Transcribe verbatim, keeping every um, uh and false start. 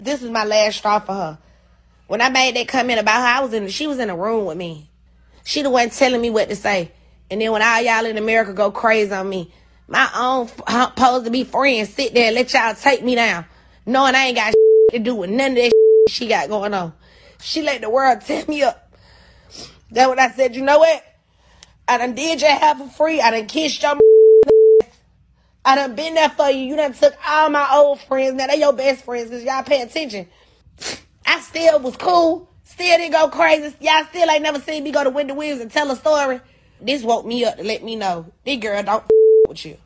This was my last straw for her. When I made that comment about her, I was in, she was in a room with me. She the one telling me what to say. And then when all y'all in America go crazy on me, my own supposed to be friends sit there and let y'all take me down, knowing I ain't got to do with none of that she got going on. She let the world tear me up. That's what I said. You know what? I done did your half for free. I done kissed your I done been there for you. You done took all my old friends. Now they your best friends because y'all pay attention. I still was cool. Still didn't go crazy. Y'all still ain't never seen me go to Wendy Williams and tell a story. This woke me up to let me know this girl don't with you.